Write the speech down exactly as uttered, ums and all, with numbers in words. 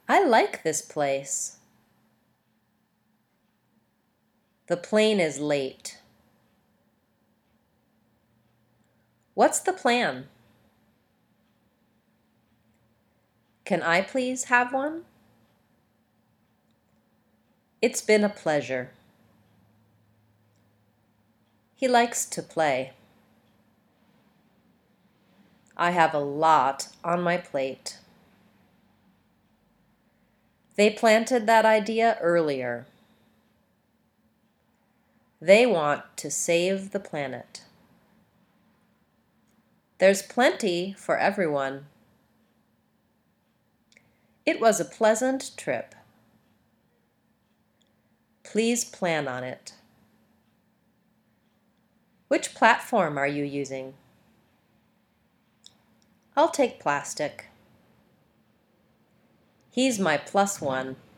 I like this place. The plane is late. What's the plan? Can I please have one? It's been a pleasure. He likes to play. I have a lot on my plate. They planted that idea earlier. They want to save the planet. There's plenty for everyone. It was a pleasant trip. Please plan on it. Which platform are you using? I'll take plastic. He's my plus one.